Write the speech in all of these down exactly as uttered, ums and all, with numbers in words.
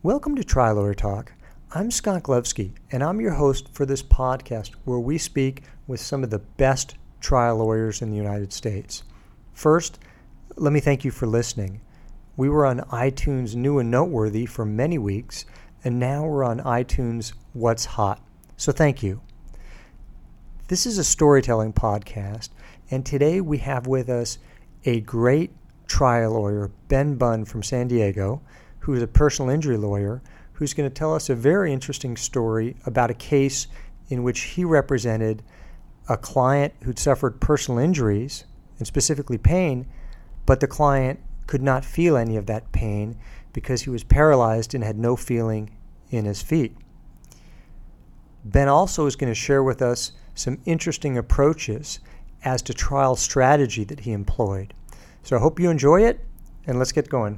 Welcome to Trial Lawyer Talk. I'm Scott Glevsky, and I'm your host for this podcast where we speak with some of the best trial lawyers in the United States. First, let me thank you for listening. We were on iTunes New and Noteworthy for many weeks, and now we're on iTunes What's Hot. So thank you. This is a storytelling podcast, and today we have with us a great trial lawyer, Ben Bunn from San Diego, who is a personal injury lawyer, who's going to tell us a very interesting story about a case in which he represented a client who'd suffered personal injuries, and specifically pain, but the client could not feel any of that pain because he was paralyzed and had no feeling in his feet. Ben also is going to share with us some interesting approaches as to trial strategy that he employed. So I hope you enjoy it, and let's get going.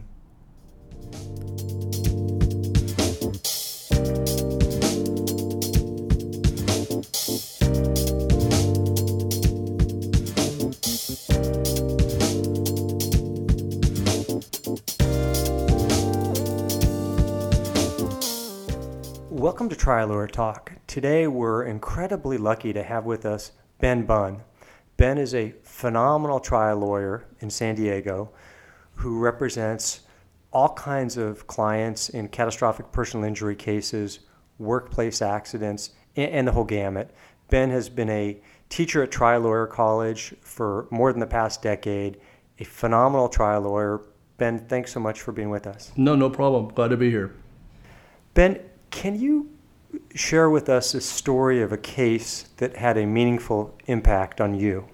Welcome to Trial Lawyer Talk. Today we're incredibly lucky to have with us Ben Bunn. Ben is a phenomenal trial lawyer in San Diego who represents all kinds of clients in catastrophic personal injury cases, workplace accidents, and the whole gamut. Ben has been a teacher at Trial Lawyer College for more than the past decade, a phenomenal trial lawyer. Ben, thanks so much for being with us. No, no problem. Glad to be here. Ben, can you share with us a story of a case that had a meaningful impact on you?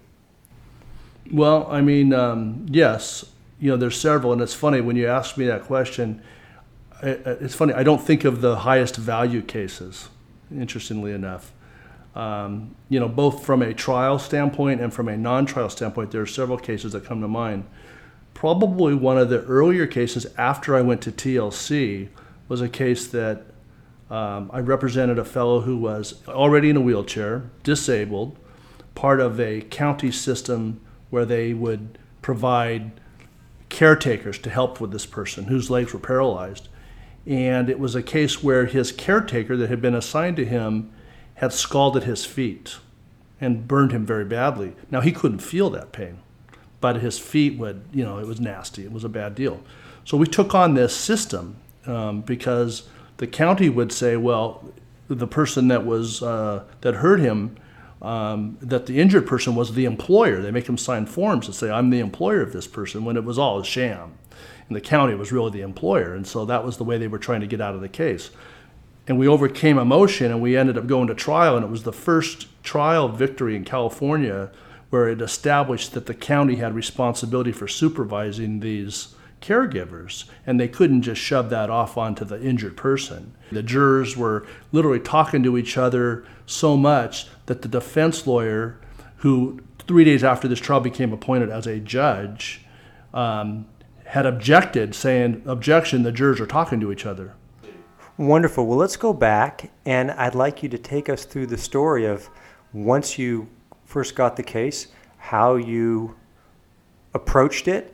Well, I mean, um, yes. You know, there's several, and it's funny when you ask me that question. It's funny, I don't think of the highest value cases, interestingly enough. Um, you know, both from a trial standpoint and from a non-trial standpoint, there are several cases that come to mind. Probably one of the earlier cases after I went to T L C was a case that um, I represented a fellow who was already in a wheelchair, disabled, part of a county system where they would provide caretakers to help with this person whose legs were paralyzed. And it was a case where his caretaker that had been assigned to him had scalded his feet and burned him very badly. Now, he couldn't feel that pain, but his feet would, you know, it was nasty. It was a bad deal. So we took on this system um, because the county would say, well, the person that was uh, that hurt him, Um, that the injured person was the employer. They make him sign forms that say, I'm the employer of this person, when it was all a sham. And the county was really the employer. And so that was the way they were trying to get out of the case. And we overcame emotion, and we ended up going to trial. And it was the first trial victory in California where it established that the county had responsibility for supervising these caregivers, and they couldn't just shove that off onto the injured person. The jurors were literally talking to each other so much that the defense lawyer, who three days after this trial became appointed as a judge, um, had objected, saying, objection, the jurors are talking to each other. Wonderful. Well, let's go back, and I'd like you to take us through the story of once you first got the case, how you approached it,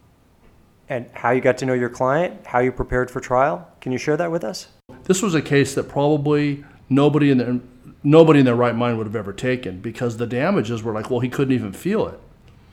and how you got to know your client, how you prepared for trial. Can you share that with us? This was a case that probably nobody in their, nobody in their right mind would have ever taken, because the damages were like, well, he couldn't even feel it.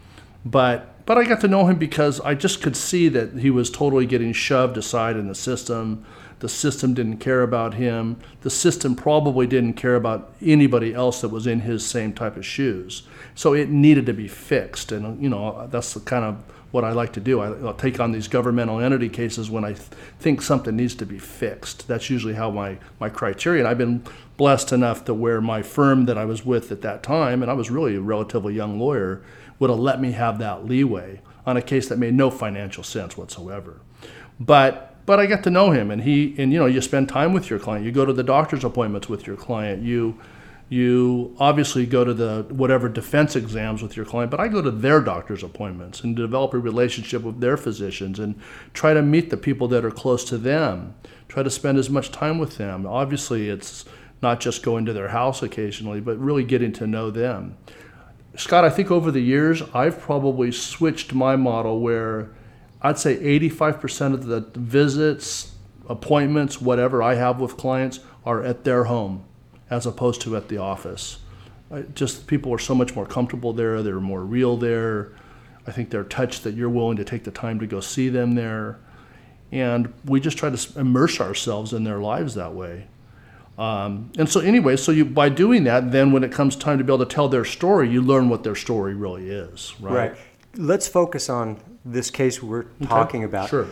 But but I got to know him because I just could see that he was totally getting shoved aside in the system. The system didn't care about him. The system probably didn't care about anybody else that was in his same type of shoes. So it needed to be fixed. And, you know, that's the kind of what I like to do. I, I'll take on these governmental entity cases when I th- think something needs to be fixed. That's usually how my, my criteria. And I've been blessed enough to where my firm that I was with at that time, and I was really a relatively young lawyer, would have let me have that leeway on a case that made no financial sense whatsoever. But but I got to know him, and he and you know you spend time with your client. You go to the doctor's appointments with your client. You you obviously go to the whatever defense exams with your client, but I go to their doctor's appointments and develop a relationship with their physicians and try to meet the people that are close to them. Try to spend as much time with them. Obviously, it's not just going to their house occasionally, but really getting to know them. Scott, I think over the years, I've probably switched my model where I'd say eighty-five percent of the visits, appointments, whatever I have with clients, are at their home as opposed to at the office. I, just people are so much more comfortable there. They're more real there. I think they're touched that you're willing to take the time to go see them there. And we just try to immerse ourselves in their lives that way. Um, and so anyway, so you by doing that, then when it comes time to be able to tell their story, you learn what their story really is, right? Right. Let's focus on this case we're Okay. talking about. Sure.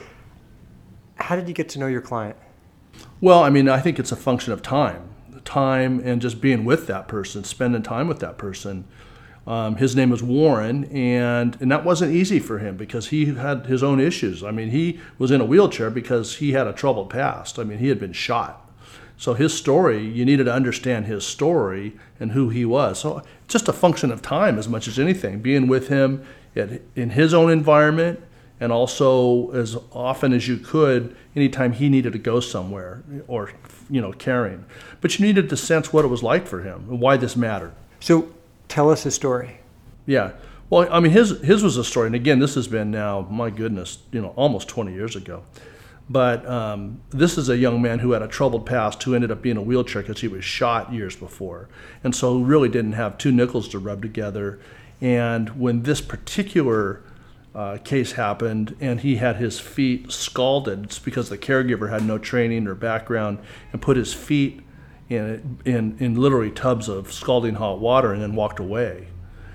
How did you get to know your client? Well, I mean, I think it's a function of time. Time and just being with that person, spending time with that person. Um, his name was Warren, and, and that wasn't easy for him because he had his own issues. I mean, he was in a wheelchair because he had a troubled past. I mean, he had been shot. So his story, you needed to understand his story and who he was. So just a function of time as much as anything, being with him at, in his own environment, and also as often as you could anytime he needed to go somewhere or, you know, caring. But you needed to sense what it was like for him and why this mattered. So tell us his story. Yeah. Well, I mean, his his was a story. And again, this has been now, my goodness, you know, almost twenty years ago. But um, this is a young man who had a troubled past who ended up being in a wheelchair because he was shot years before. And so really didn't have two nickels to rub together. And when this particular uh, case happened and he had his feet scalded, it's because the caregiver had no training or background and put his feet in, in, in literally tubs of scalding hot water and then walked away.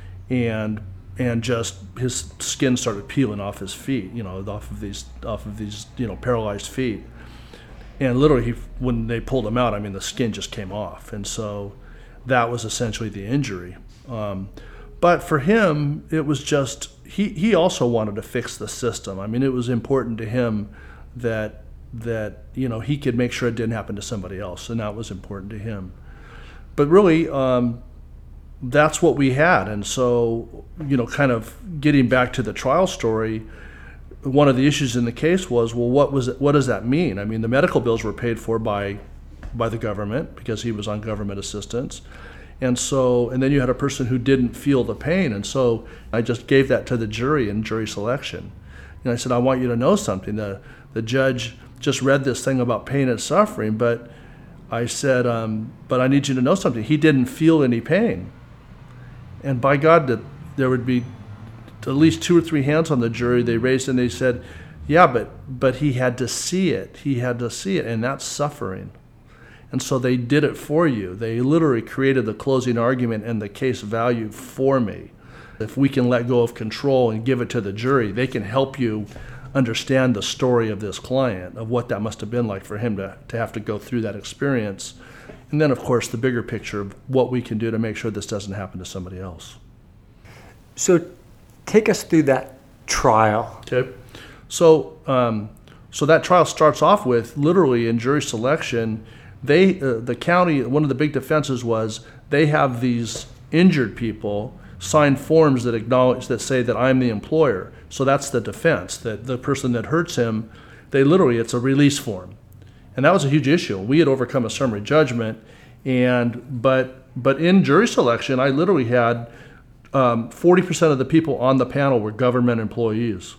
And and just his skin started peeling off his feet, you know, off of these, off of these, you know, paralyzed feet. And literally, he, when they pulled him out, I mean, the skin just came off, and so that was essentially the injury. Um, but for him, it was just he. He also wanted to fix the system. I mean, it was important to him that that you know he could make sure it didn't happen to somebody else, and that was important to him. But really. Um, That's what we had. And so, you know, kind of getting back to the trial story, one of the issues in the case was, well, what was it, what does that mean? I mean, the medical bills were paid for by by the government because he was on government assistance. And so, and then you had a person who didn't feel the pain. And so I just gave that to the jury in jury selection. And I said, I want you to know something. The, the judge just read this thing about pain and suffering, but I said, um, but I need you to know something. He didn't feel any pain. And by God, that there would be at least two or three hands on the jury. They raised and they said, yeah, but but he had to see it. He had to see it, and that's suffering. And so they did it for you. They literally created the closing argument and the case value for me. If we can let go of control and give it to the jury, they can help you understand the story of this client, of what that must have been like for him to, to have to go through that experience. And then, of course, the bigger picture of what we can do to make sure this doesn't happen to somebody else. So take us through that trial. Okay. So um, so that trial starts off with, literally in jury selection, they uh, the county, one of the big defenses was they have these injured people sign forms that acknowledge, that say that I'm the employer. So that's the defense, that the person that hurts him, they literally, it's a release form. And that was a huge issue. We had overcome a summary judgment, and but but in jury selection, I literally had um, forty percent of the people on the panel were government employees.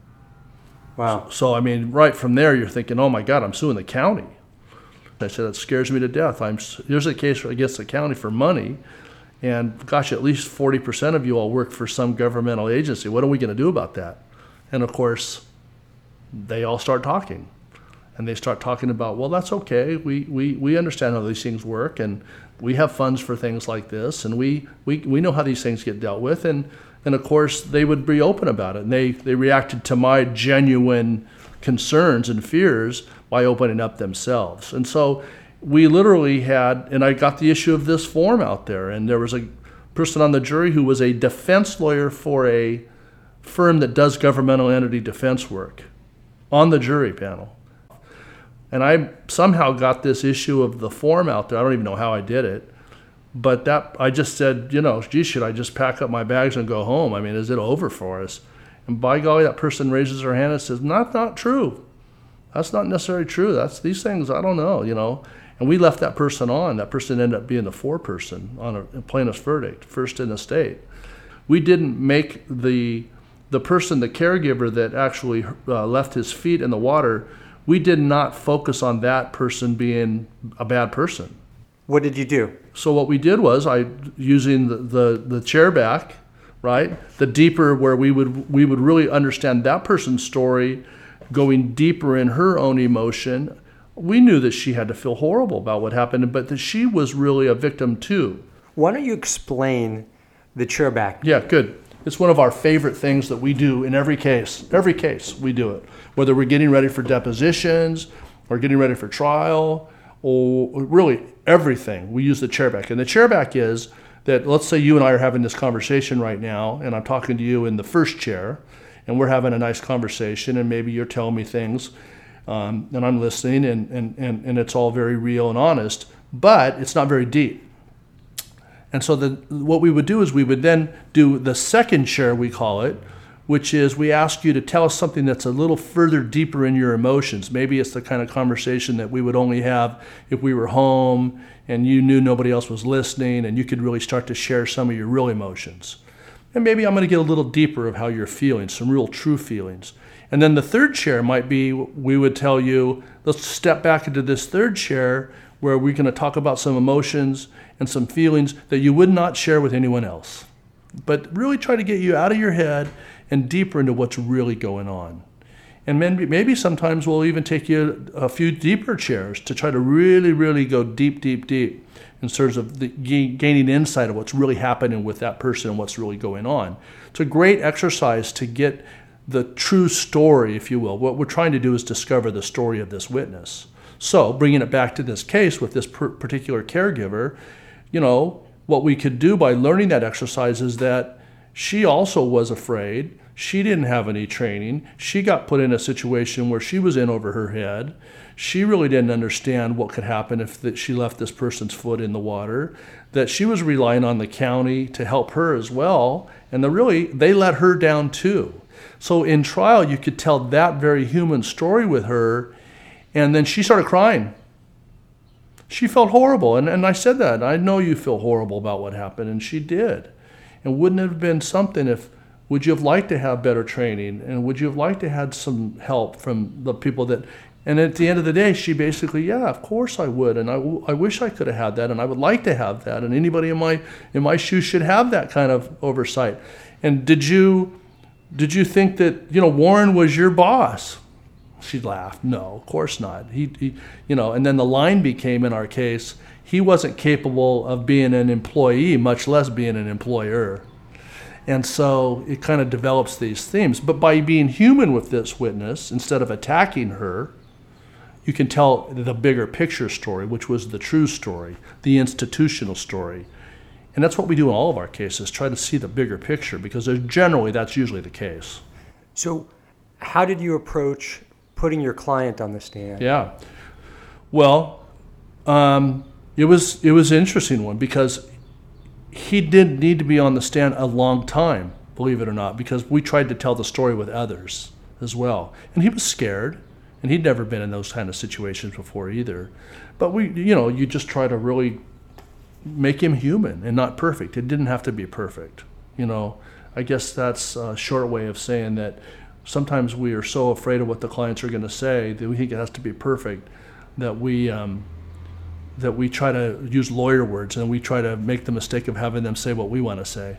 Wow. So, I mean, right from there, you're thinking, oh my God, I'm suing the county. I said, it scares me to death. I'm Here's a case against the county for money, and gosh, at least forty percent of you all work for some governmental agency. What are we going to do about that? And of course, they all start talking. And they start talking about, well, that's okay. We, we, we understand how these things work, and we have funds for things like this, and we, we, we know how these things get dealt with. And, and of course, they would be open about it. And they, they reacted to my genuine concerns and fears by opening up themselves. And so we literally had, and I got the issue of this form out there, and there was a person on the jury who was a defense lawyer for a firm that does governmental entity defense work on the jury panel. And I somehow got this issue of the form out there. I don't even know how I did it. But that I just said, you know, gee, should I just pack up my bags and go home? I mean, is it over for us? And by golly, that person raises her hand and says, not, not true. That's not necessarily true. That's these things, I don't know, you know. And we left that person on. That person ended up being the foreperson on a plaintiff's verdict, first in the state. We didn't make the the person, the caregiver that actually uh, left his feet in the water, we did not focus on that person being a bad person. What did you do? So what we did was, I using the, the, the chair back, right? The deeper, where we would we would really understand that person's story, going deeper in her own emotion. We knew that she had to feel horrible about what happened, but that she was really a victim too. Why don't you explain the chair back? Yeah, good. It's one of our favorite things that we do in every case. Every case we do it. Whether we're getting ready for depositions or getting ready for trial, or really everything, we use the chair back. And the chair back is that, let's say you and I are having this conversation right now, and I'm talking to you in the first chair, and we're having a nice conversation, and maybe you're telling me things, um, and I'm listening, and, and, and, and it's all very real and honest, but it's not very deep. And so the, what we would do is we would then do the second chair, we call it, which is we ask you to tell us something that's a little further deeper in your emotions. Maybe it's the kind of conversation that we would only have if we were home and you knew nobody else was listening, and you could really start to share some of your real emotions. And maybe I'm going to get a little deeper of how you're feeling, some real true feelings. And then the third chair might be, we would tell you, let's step back into this third chair where we're going to talk about some emotions and some feelings that you would not share with anyone else. But really try to get you out of your head and deeper into what's really going on. And maybe, maybe sometimes we'll even take you a few deeper chairs to try to really, really go deep, deep, deep in terms of the, gaining insight of what's really happening with that person and what's really going on. It's a great exercise to get the true story, if you will. What we're trying to do is discover the story of this witness. So bringing it back to this case with this particular caregiver, you know, what we could do by learning that exercise is that she also was afraid. She didn't have any training. She got put in a situation where she was in over her head. She really didn't understand what could happen if that she left this person's foot in the water, that she was relying on the county to help her as well. And the really, they let her down too. So in trial, you could tell that very human story with her, and then she started crying. She felt horrible, and, and I said that. I know you feel horrible about what happened, and she did. And wouldn't it have been something if, would you have liked to have better training, and would you have liked to have some help from the people that, and at the end of the day, she basically, yeah, of course I would, and I, I wish I could have had that, and I would like to have that, and anybody in my in my shoes should have that kind of oversight. And did you did you think that, you know, Warren was your boss? She laughed. No, of course not. He, he, you know, and then the line became, in our case, he wasn't capable of being an employee, much less being an employer. And so it kind of develops these themes. But by being human with this witness, instead of attacking her, you can tell the bigger picture story, which was the true story, the institutional story. And that's what we do in all of our cases, try to see the bigger picture, because generally that's usually the case. So how did you approach putting your client on the stand? Yeah. Well, um, it was it was an interesting one, because he didn't need to be on the stand a long time, believe it or not, because we tried to tell the story with others as well. And he was scared, and he'd never been in those kind of situations before either. But we, you know, you just try to really make him human and not perfect. It didn't have to be perfect. You know, I guess that's a short way of saying that sometimes we are so afraid of what the clients are going to say that we think it has to be perfect, that we um, that we try to use lawyer words, and we try to make the mistake of having them say what we want to say.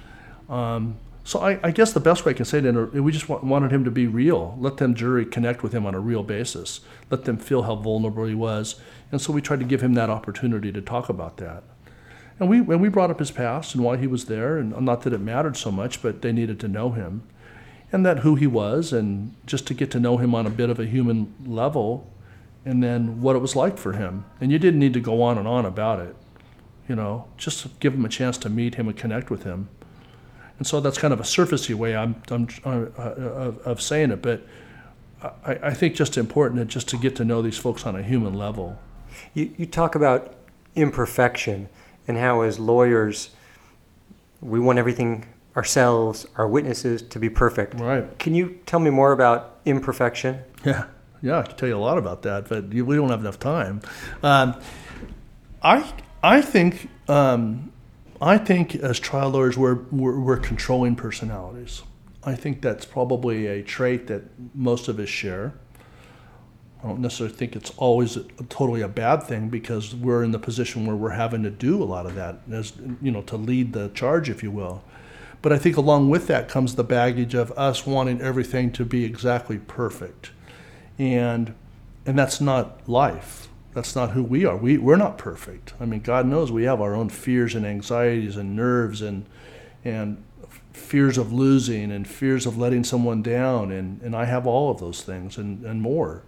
Um, so I, I guess the best way I can say that, we just want, wanted him to be real. Let them jury connect with him on a real basis. Let them feel how vulnerable he was. And so we tried to give him that opportunity to talk about that. And we and we brought up his past and why he was there, and not that it mattered so much, but they needed to know him. And that who he was, and just to get to know him on a bit of a human level, and then what it was like for him. And you didn't need to go on and on about it, you know, just give him a chance to meet him and connect with him. And so that's kind of a surfacey way I'm, I'm uh, of, of saying it, but I, I think just important just to get to know these folks on a human level. You, you talk about imperfection and how as lawyers we want everything ourselves, our witnesses, to be perfect. Right. Can you tell me more about imperfection? Yeah, yeah, I can tell you a lot about that, but we don't have enough time. Um, I I think um, I think as trial lawyers we're, we're we're controlling personalities. I think that's probably a trait that most of us share. I don't necessarily think it's always a, totally a bad thing, because we're in the position where we're having to do a lot of that, as you know, to lead the charge, if you will. But I think along with that comes the baggage of us wanting everything to be exactly perfect, and and that's not life. That's not who we are. We we're not perfect. I mean, God knows we have our own fears and anxieties and nerves and and fears of losing and fears of letting someone down, and, and I have all of those things and, and more.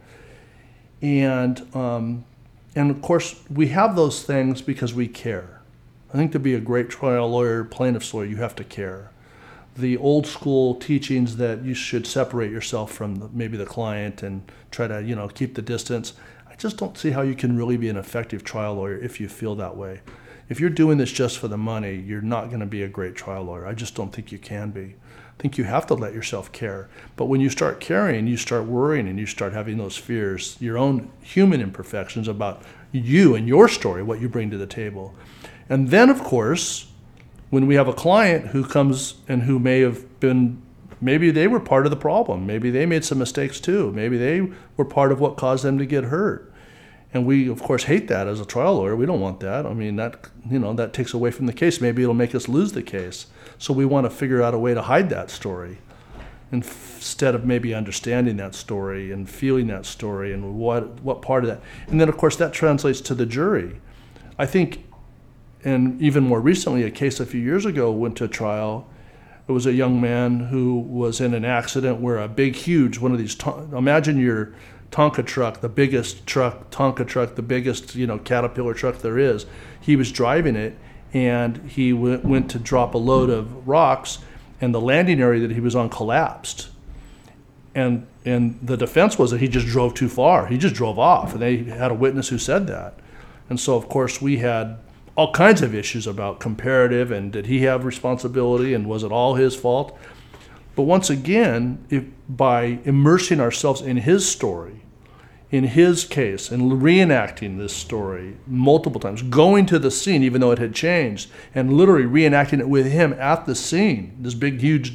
And um, and of course, we have those things because we care. I think to be a great trial lawyer, plaintiff's lawyer, you have to care. The old school teachings that you should separate yourself from the, maybe the client and try to, you know, keep the distance, I just don't see how you can really be an effective trial lawyer if you feel that way. If you're doing this just for the money, you're not going to be a great trial lawyer. I just don't think you can be. I think you have to let yourself care. But when you start caring, you start worrying, and you start having those fears, your own human imperfections about you and your story, what you bring to the table. And then, of course, when we have a client who comes and who may have been, maybe they were part of the problem. Maybe they made some mistakes too. Maybe they were part of what caused them to get hurt. And we, of course, hate that as a trial lawyer. We don't want that. I mean, that, you know, that takes away from the case. Maybe it'll make us lose the case. So we want to figure out a way to hide that story, instead of maybe understanding that story and feeling that story and what what part of that. And then, of course, that translates to the jury. I think, and even more recently, a case a few years ago went to trial. It was a young man who was in an accident where a big, huge, one of these, imagine your Tonka truck, the biggest truck, Tonka truck, the biggest, you know, Caterpillar truck there is. He was driving it, and he went, went to drop a load of rocks, and the landing area that he was on collapsed. And and the defense was that he just drove too far. He just drove off, and they had a witness who said that. And so, of course, we had all kinds of issues about comparative, and did he have responsibility, and was it all his fault? But once again, if by immersing ourselves in his story, in his case, and reenacting this story multiple times, going to the scene even though it had changed, and literally reenacting it with him at the scene, this big, huge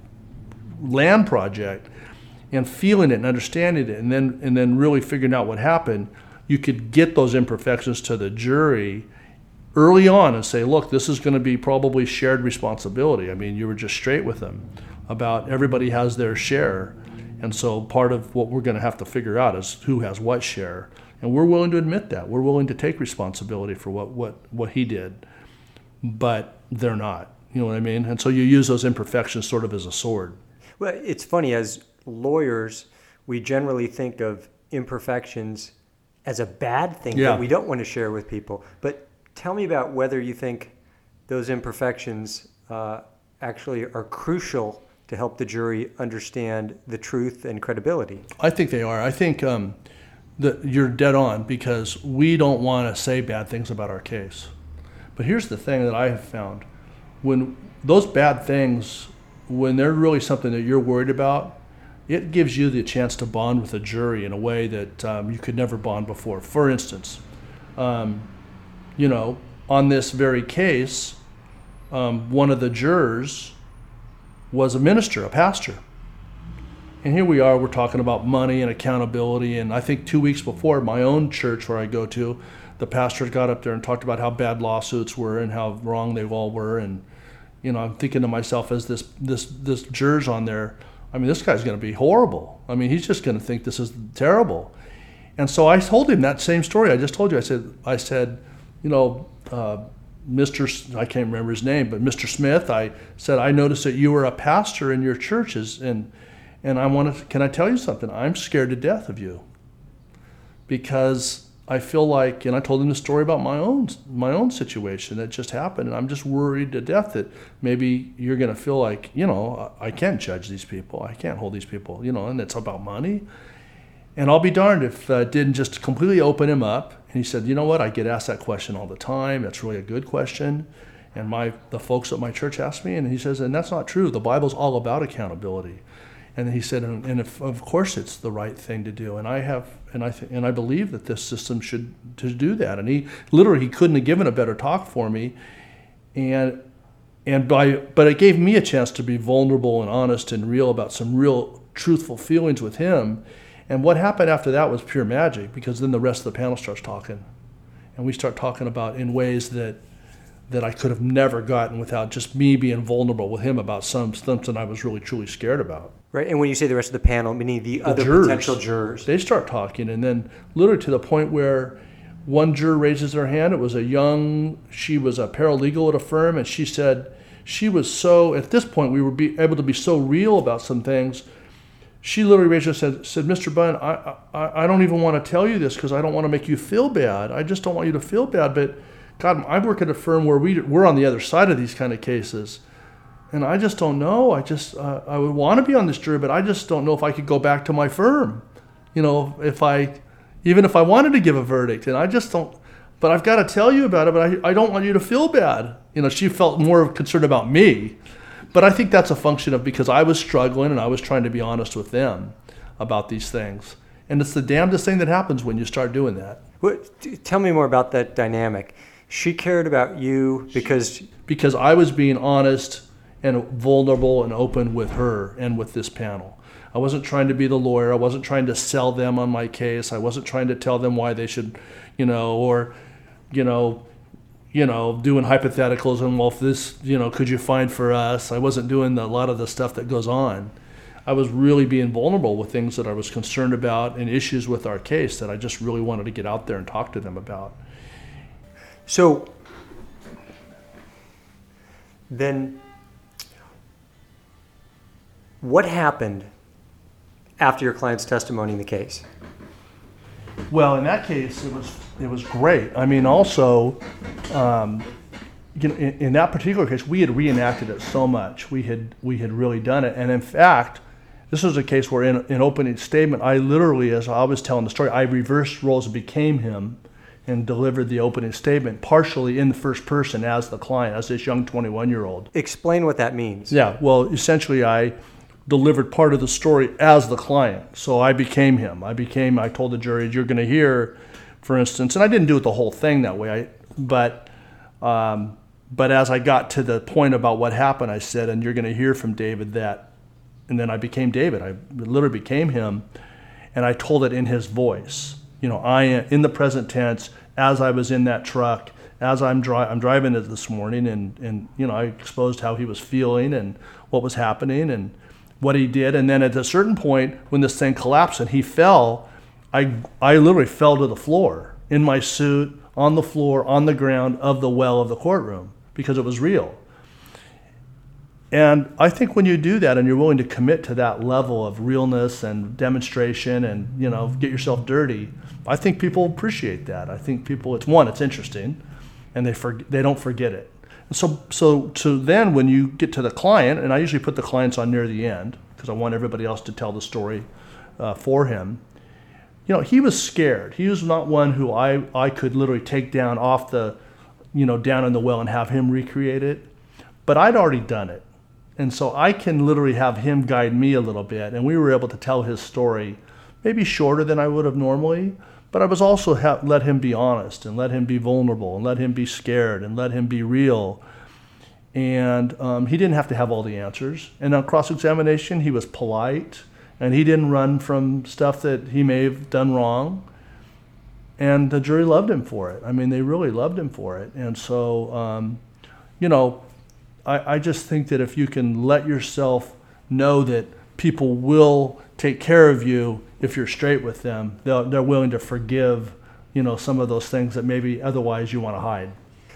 land project, and feeling it and understanding it, and then and then really figuring out what happened, you could get those imperfections to the jury early on and say, look, this is going to be probably shared responsibility. I mean, you were just straight with them about everybody has their share. And so part of what we're going to have to figure out is who has what share. And we're willing to admit that. We're willing to take responsibility for what, what, what he did. But they're not. You know what I mean? And so you use those imperfections sort of as a sword. Well, it's funny, as lawyers, we generally think of imperfections as a bad thing yeah. that we don't want to share with people. But tell me about whether you think those imperfections uh, actually are crucial to help the jury understand the truth and credibility. I think they are. I think um, that you're dead on, because we don't want to say bad things about our case. But here's the thing that I have found. When those bad things, when they're really something that you're worried about, it gives you the chance to bond with a jury in a way that um, you could never bond before. For instance, um, you know, on this very case, um, one of the jurors was a minister, a pastor. And here we are, we're talking about money and accountability. And I think two weeks before, my own church where I go to, the pastor got up there and talked about how bad lawsuits were and how wrong they all were. And, you know, I'm thinking to myself, as this this this juror's on there, I mean, this guy's going to be horrible. I mean, he's just going to think this is terrible. And so I told him that same story I just told you. I said, I said, you know, uh, Mister S- I can't remember his name, but Mister Smith, I said, I noticed that you were a pastor in your churches, and and I wanted to, can I tell you something? I'm scared to death of you, because I feel like, and I told him the story about my own my own situation that just happened, and I'm just worried to death that maybe you're going to feel like, you know, I can't judge these people, I can't hold these people, you know, and it's about money. And I'll be darned if uh, it didn't just completely open him up. And he said, you know what, I get asked that question all the time. That's really a good question. And my the folks at my church ask me, and he says, and that's not true. The Bible's all about accountability. And he said, and, and if, of course it's the right thing to do. And I have, and I th- and I believe that this system should to do that. And he literally he couldn't have given a better talk for me. And and by but it gave me a chance to be vulnerable and honest and real about some real truthful feelings with him. And what happened after that was pure magic, because then the rest of the panel starts talking. And we start talking about in ways that that I could have never gotten without just me being vulnerable with him about some something I was really, truly scared about. Right, and when you say the rest of the panel, meaning the, the other jurors, potential jurors. They start talking, and then literally to the point where one juror raises her hand. It was a young, she was a paralegal at a firm, and she said she was so, at this point we were be, able to be so real about some things. She literally raised her hand and said, said, Mister Bunn, I, I, I don't even want to tell you this because I don't want to make you feel bad. I just don't want you to feel bad, but God, I work at a firm where we, we're on the other side of these kind of cases. And I just don't know. I just, uh, I would want to be on this jury, but I just don't know if I could go back to my firm. You know, if I, even if I wanted to give a verdict. And I just don't, but I've got to tell you about it, but I, I don't want you to feel bad. You know, she felt more concerned about me. But I think that's a function of because I was struggling and I was trying to be honest with them about these things. And it's the damnedest thing that happens when you start doing that. What, tell me more about that dynamic. She cared about you because... Because I was being honest and vulnerable and open with her and with this panel. I wasn't trying to be the lawyer. I wasn't trying to sell them on my case. I wasn't trying to tell them why they should, you know, or, you know, you know, doing hypotheticals and, well, if this, you know, could you find for us? I wasn't doing a lot of the stuff that goes on. I was really being vulnerable with things that I was concerned about and issues with our case that I just really wanted to get out there and talk to them about. So then what happened after your client's testimony in the case? Well, in that case, it was it was great. I mean, also, um, you know, in, in that particular case, we had reenacted it so much. We had we had really done it, and in fact, this was a case where in an opening statement, I literally, as I was telling the story, I reversed roles and became him and delivered the opening statement partially in the first person as the client, as this young twenty-one-year-old. Explain what that means. Yeah, well, essentially I delivered part of the story as the client. So I became him. I became, I told the jury, you're going to hear, for instance, and I didn't do it the whole thing that way, I, but um, but as I got to the point about what happened, I said, and you're going to hear from David that, and then I became David. I literally became him, and I told it in his voice. You know, I am in the present tense as I was in that truck, as I'm, dri- I'm driving it this morning, and, and, you know, I exposed how he was feeling and what was happening and what he did. And then at a certain point when this thing collapsed and he fell, I, I literally fell to the floor in my suit, on the floor, on the ground of the well of the courtroom because it was real. And I think when you do that and you're willing to commit to that level of realness and demonstration and, you know, get yourself dirty, I think people appreciate that. I think people, it's one, it's interesting, and they for, they don't forget it. And so, so, so then when you get to the client, and I usually put the clients on near the end because I want everybody else to tell the story uh, for him. You know, he was scared. He was not one who I, I could literally take down off the, you know, down in the well and have him recreate it. But I'd already done it. And so I can literally have him guide me a little bit. And we were able to tell his story, maybe shorter than I would have normally, but I was also ha- let him be honest and let him be vulnerable and let him be scared and let him be real. And um, he didn't have to have all the answers. And on cross-examination, he was polite and he didn't run from stuff that he may have done wrong. And the jury loved him for it. I mean, they really loved him for it. And so, um, you know, I, I just think that if you can let yourself know that people will take care of you if you're straight with them, they're, they're willing to forgive, you know, some of those things that maybe otherwise you want to hide.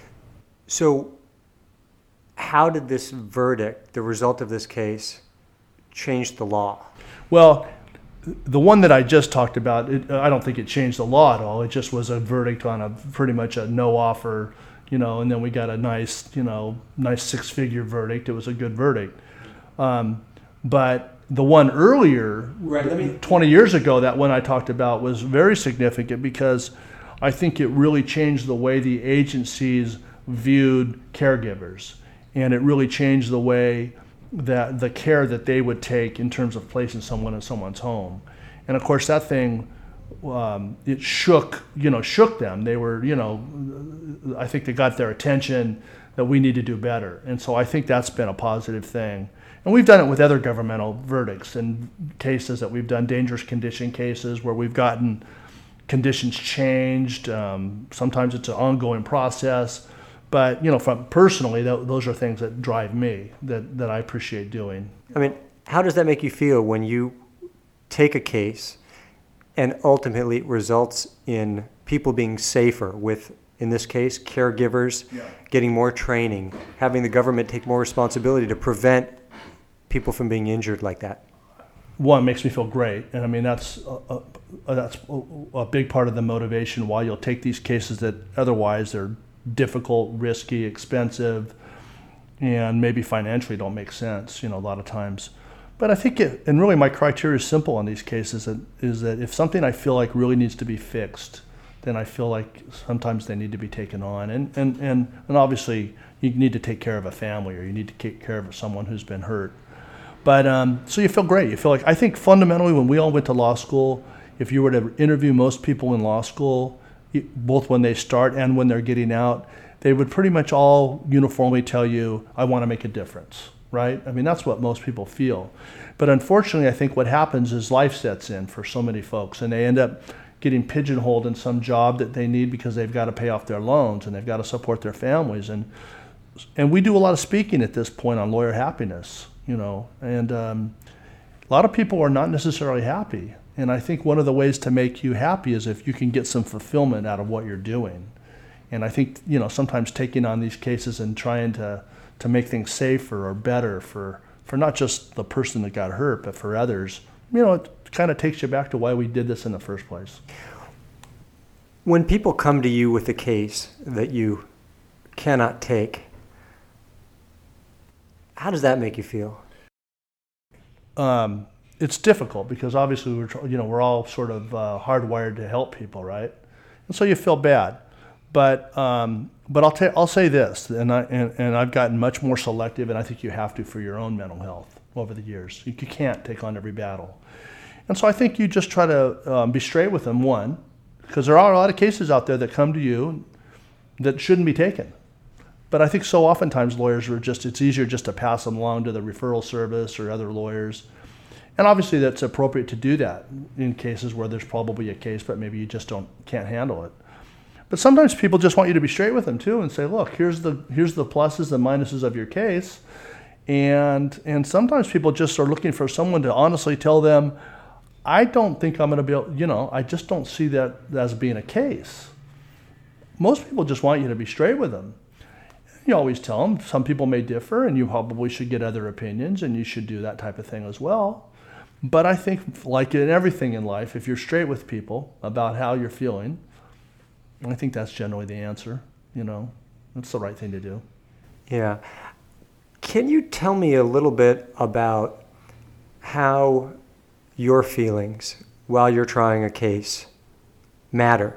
So how did this verdict, the result of this case, change the law? Well, the one that I just talked about, it, I don't think it changed the law at all. It just was a verdict on a pretty much a no offer, you know, and then we got a nice, you know, nice six-figure verdict. It was a good verdict. Um, but the one earlier, right, let me... twenty years ago, that one I talked about was very significant because I think it really changed the way the agencies viewed caregivers. And it really changed the way that the care that they would take in terms of placing someone in someone's home. And of course that thing, um, it shook, you know, shook them. They were, you know, I think they got their attention that we need to do better. And so I think that's been a positive thing. And we've done it with other governmental verdicts and cases that we've done, dangerous condition cases where we've gotten conditions changed. Um, sometimes it's an ongoing process. But, you know, from personally, th- those are things that drive me, that, that I appreciate doing. I mean, how does that make you feel when you take a case and ultimately it results in people being safer with, in this case, caregivers, yeah. getting more training, having the government take more responsibility to prevent people from being injured like that? One, makes me feel great. And I mean, that's a, a, that's a big part of the motivation why you'll take these cases that otherwise they're difficult, risky, expensive, and maybe financially don't make sense, you know, a lot of times. But I think it, and really my criteria is simple on these cases, that, is that if something I feel like really needs to be fixed, then I feel like sometimes they need to be taken on. And, and, and, and obviously you need to take care of a family, or you need to take care of someone who's been hurt. But um, so you feel great. You feel like, I think fundamentally when we all went to law school, if you were to interview most people in law school, both when they start and when they're getting out, they would pretty much all uniformly tell you, I want to make a difference, right? I mean, that's what most people feel. But unfortunately, I think what happens is life sets in for so many folks, and they end up getting pigeonholed in some job that they need because they've got to pay off their loans and they've got to support their families. And and we do a lot of speaking at this point on lawyer happiness, you know, and um, a lot of people are not necessarily happy. And I think one of the ways to make you happy is if you can get some fulfillment out of what you're doing. And I think, you know, sometimes taking on these cases and trying to, to make things safer or better for, for not just the person that got hurt, but for others, you know, it kind of takes you back to why we did this in the first place. When people come to you with a case that you cannot take, how does that make you feel? Um, It's difficult because obviously we're, you know, we're all sort of uh, hardwired to help people, right? And so you feel bad, but um, but I'll ta- I'll say this, and I and, and I've gotten much more selective, and I think you have to for your own mental health over the years. You, you can't take on every battle, and so I think you just try to um, be straight with them. One, because there are a lot of cases out there that come to you that shouldn't be taken. But I think so oftentimes lawyers are just, it's easier just to pass them along to the referral service or other lawyers. And obviously that's appropriate to do that in cases where there's probably a case, but maybe you just don't can't handle it. But sometimes people just want you to be straight with them too and say, look, here's the here's the pluses, the minuses of your case. And and sometimes people just are looking for someone to honestly tell them, I don't think I'm going to be able, you know, I just don't see that as being a case. Most people just want you to be straight with them. You always tell them some people may differ and you probably should get other opinions and you should do that type of thing as well. But I think, like in everything in life, if you're straight with people about how you're feeling, I think that's generally the answer. You know, that's the right thing to do. Yeah. Can you tell me a little bit about how your feelings while you're trying a case matter?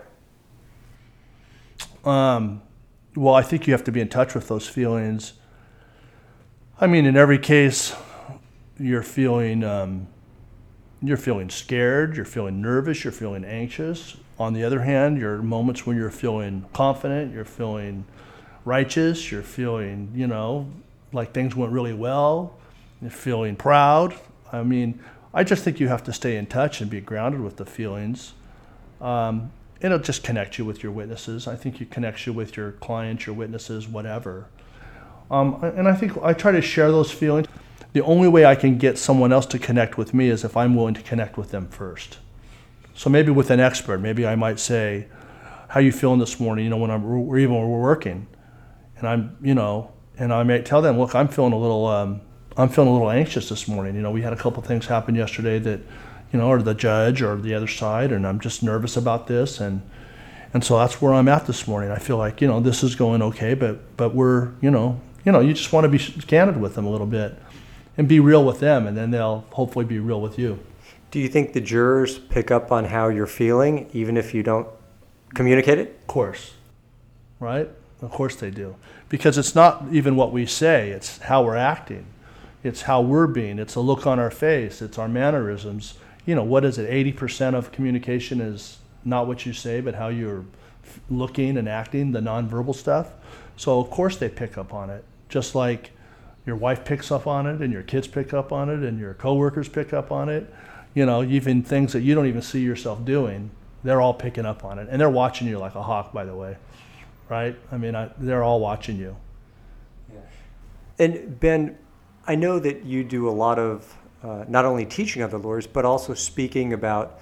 Um, well, I think you have to be in touch with those feelings. I mean, in every case, you're feeling... Um, You're feeling scared, you're feeling nervous, you're feeling anxious. On the other hand, there are moments when you're feeling confident, you're feeling righteous, you're feeling, you know, like things went really well, you're feeling proud. I mean, I just think you have to stay in touch and be grounded with the feelings. Um, it'll just connect you with your witnesses. I think it connects you with your clients, your witnesses, whatever. Um, and I think I try to share those feelings. The only way I can get someone else to connect with me is if I'm willing to connect with them first. So maybe with an expert, maybe I might say, how you feeling this morning, you know, when I'm, or even when we're working. And I'm, you know, and I may tell them, look, I'm feeling a little, um, I'm feeling a little anxious this morning. You know, we had a couple of things happen yesterday that, you know, or the judge or the other side, and I'm just nervous about this. And, and so that's where I'm at this morning. I feel like, you know, this is going okay, but, but we're, you know, you know, you just want to be candid with them a little bit. And be real with them, and then they'll hopefully be real with you. Do you think the jurors pick up on how you're feeling, even if you don't communicate it? Of course, right? Of course they do. Because it's not even what we say, it's how we're acting. It's how we're being. It's a look on our face. It's our mannerisms. You know, what is it? eighty percent of communication is not what you say, but how you're looking and acting, the nonverbal stuff. So, of course, they pick up on it. Just like your wife picks up on it, and your kids pick up on it, and your coworkers pick up on it. You know, even things that you don't even see yourself doing, they're all picking up on it, and they're watching you like a hawk, by the way, right? I mean, I, they're all watching you. Yeah. And Ben, I know that you do a lot of uh, not only teaching other lawyers, but also speaking about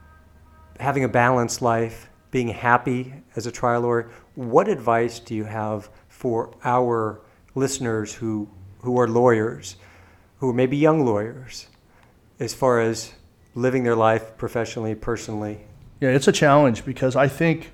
having a balanced life, being happy as a trial lawyer. What advice do you have for our listeners who who are lawyers, who are maybe young lawyers, as far as living their life professionally, personally? Yeah, it's a challenge because I think,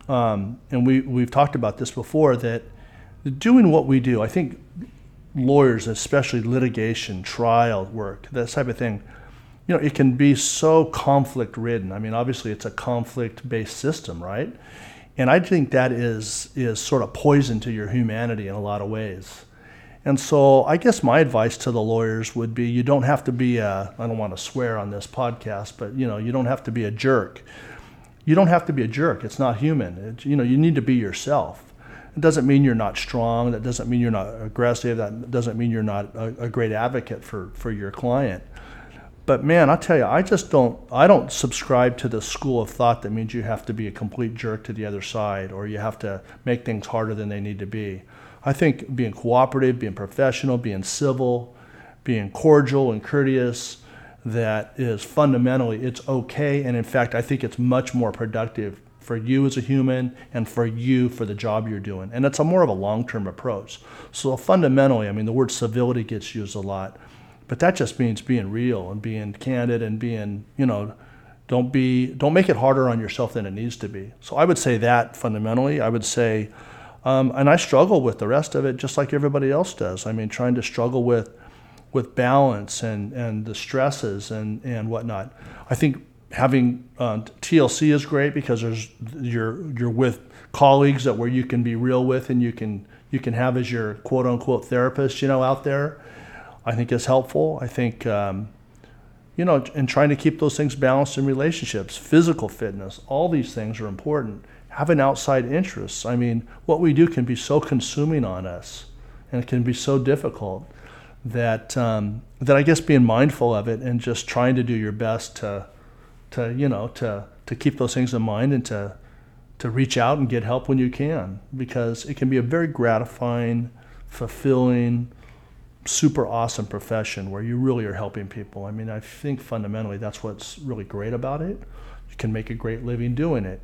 um, and we, we've talked about this before, that doing what we do, I think lawyers, especially litigation, trial work, that type of thing, you know, it can be so conflict-ridden. I mean, obviously it's a conflict-based system, right? And I think that is is sort of poison to your humanity in a lot of ways. And so I guess my advice to the lawyers would be, you don't have to be a, I don't want to swear on this podcast, but you know, you don't have to be a jerk. You don't have to be a jerk. It's not human. It, you know, you need to be yourself. It doesn't mean you're not strong. That doesn't mean you're not aggressive. That doesn't mean you're not a, a great advocate for, for your client. But man, I'll tell you, I just don't, I don't subscribe to the school of thought that means you have to be a complete jerk to the other side, or you have to make things harder than they need to be. I think being cooperative, being professional, being civil, being cordial and courteous, that is fundamentally, it's okay. And in fact, I think it's much more productive for you as a human and for you for the job you're doing. And it's a more of a long-term approach. So fundamentally, I mean, the word civility gets used a lot, but that just means being real and being candid and being, you know, don't be, don't make it harder on yourself than it needs to be. So I would say that fundamentally. I would say, Um, and I struggle with the rest of it just like everybody else does. I mean, trying to struggle with with balance and, and the stresses and, and whatnot. I think having uh, T L C is great because there's you're you're with colleagues that where you can be real with and you can you can have as your quote unquote therapist, you know, out there. I think is helpful. I think um, you know, and trying to keep those things balanced in relationships, physical fitness, all these things are important. Having outside interests. I mean, what we do can be so consuming on us, and it can be so difficult that um, that I guess being mindful of it and just trying to do your best to, to you know, to to keep those things in mind and to to reach out and get help when you can, because it can be a very gratifying, fulfilling, super awesome profession where you really are helping people. I mean, I think fundamentally that's what's really great about it. You can make a great living doing it.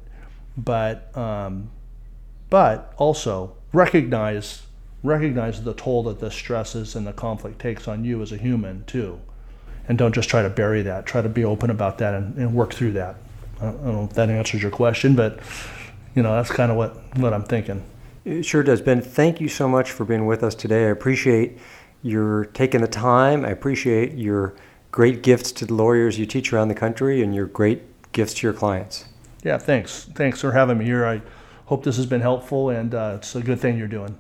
But um, but also recognize recognize the toll that the stresses and the conflict takes on you as a human too, and don't just try to bury that. Try to be open about that and, and work through that. I don't know if that answers your question, but you know that's kind of what, what I'm thinking. It sure does, Ben. Thank you so much for being with us today. I appreciate your taking the time. I appreciate your great gifts to the lawyers you teach around the country and your great gifts to your clients. Yeah, thanks. Thanks for having me here. I hope this has been helpful, and uh, it's a good thing you're doing.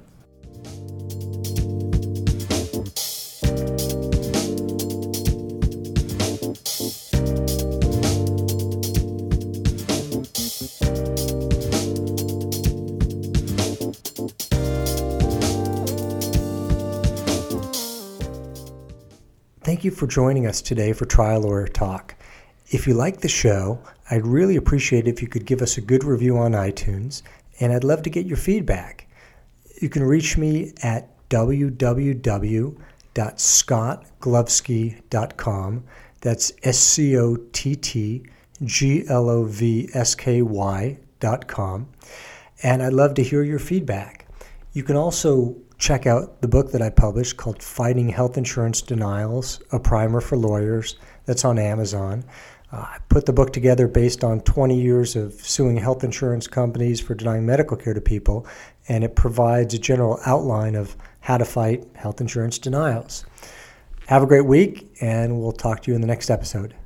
Thank you for joining us today for Trial Lawyer Talk. If you like the show, I'd really appreciate it if you could give us a good review on iTunes, and I'd love to get your feedback. You can reach me at w w w dot scott glovsky dot com. That's S C O T T G L O V S K Y dot com. And I'd love to hear your feedback. You can also check out the book that I published called Fighting Health Insurance Denials, A Primer for Lawyers. That's on Amazon. Uh, I put the book together based on twenty years of suing health insurance companies for denying medical care to people, and it provides a general outline of how to fight health insurance denials. Have a great week, and we'll talk to you in the next episode.